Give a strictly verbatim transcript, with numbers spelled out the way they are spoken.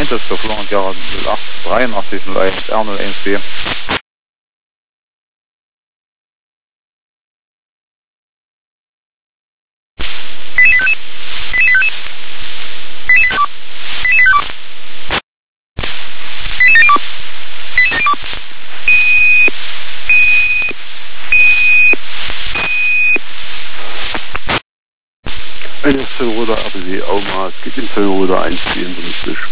Einsatz für Florent Gerhard null acht dreiundachtzig null eins R null eins B. Eines Zollroder R B W Aumaß, geht in Zollroder eins vierundfünfzig.